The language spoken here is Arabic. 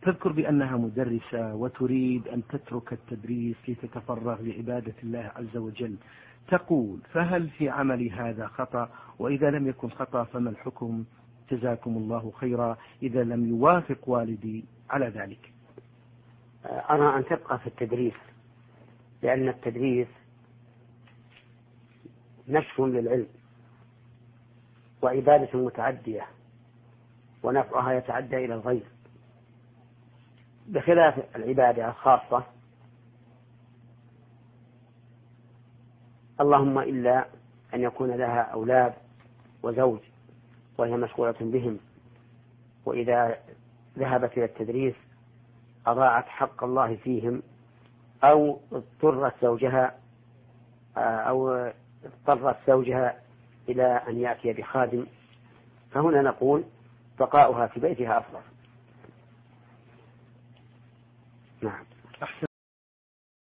تذكر بأنها مدرسة وتريد أن تترك التدريس لتتفرغ لعبادة الله عز وجل. تقول: فهل في عملي هذا خطأ؟ وإذا لم يكن خطأ فما الحكم؟ جزاكم الله خيرا إذا لم يوافق والدي على ذلك. أرى أن تبقى في التدريس، لأن التدريس نشر للعلم وعبادة متعدية ونفعها يتعدى إلى الغير، بخلاف العبادة الخاصة، اللهم إلا أن يكون لها أولاد وزوج وهي مشغولة بهم، وإذا ذهبت إلى التدريس أضاعت حق الله فيهم، أو اضطرت زوجها إلى أن يأتي بخادم، فهنا نقول بقاؤها في بيتها أفضل. نعم.